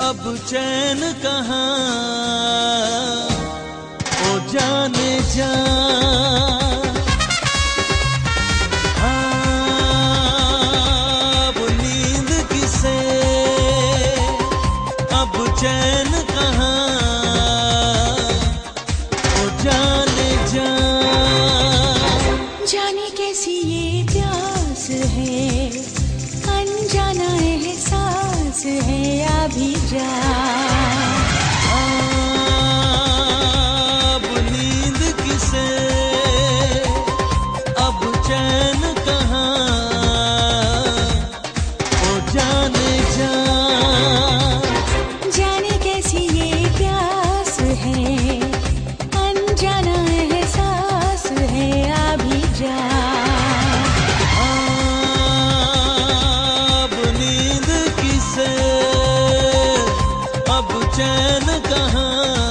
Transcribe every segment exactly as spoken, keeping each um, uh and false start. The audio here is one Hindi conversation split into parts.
अब चैन कहाँ ओ जाने जा। हाँ, अब नींद किसे, अब चैन कहाँ ओ जाने जा। जाने कैसी ये प्यास है, अनजाना एहसास है, अभी जा। अब नींद किसे, अब चैन कहाँ ओ जाने जा। जाने कैसी ये प्यास है, अनजाना एहसास है, अभी जा। अब नींद किसे, अब चैन कहाँ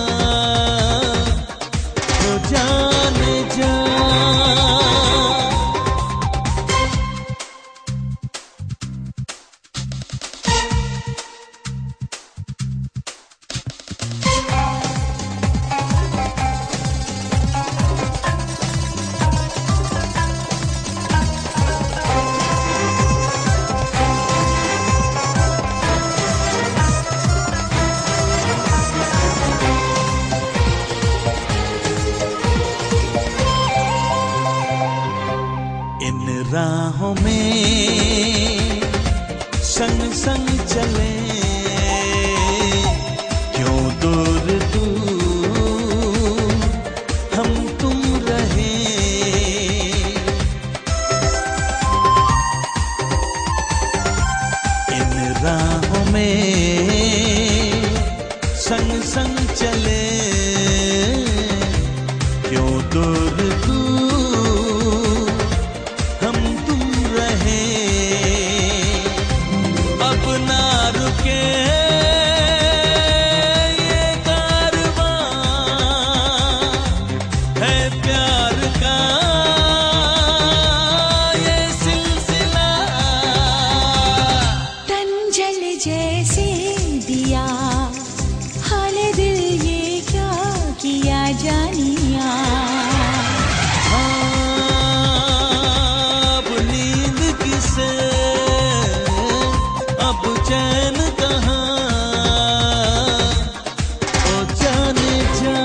ओ जाने जा। इन राहों में संग संग चले, क्यों दूर दूर हम तुम रहे। इन राहों में संग संग चले, क्यों दूर दूर हम तुम रहे। अब ना रुके ये कारवां, है प्यार का ये सिलसिला। तन जल जैसे दिया, हाल दिल ये क्या किया जानिया। अब नींद किसे, अब चैन कहाँ ओ जाने जा।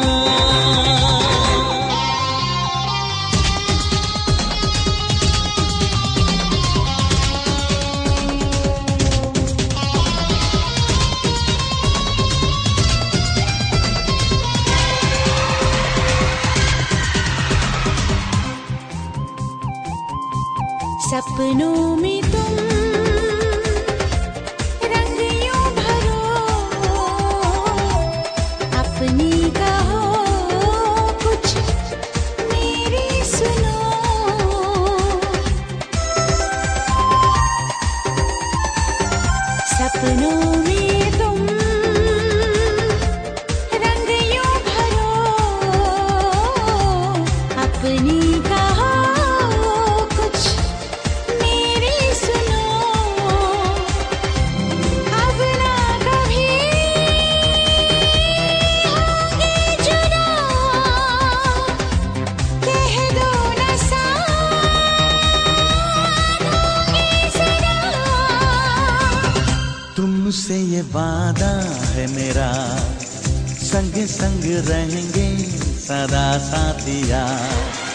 सपनों में तुम रंग यूं भरो, अपनी कहो कुछ मेरी सुनो। सपनों में तुम रंग यूं भरो, अपनी कहो कुछ मेरी सुनो। अब ना कभी होंगे जुदा, कह दो न साथ होंगे सदा। तुमसे ये वादा है मेरा, संग संग रहेंगे सदा साथिया।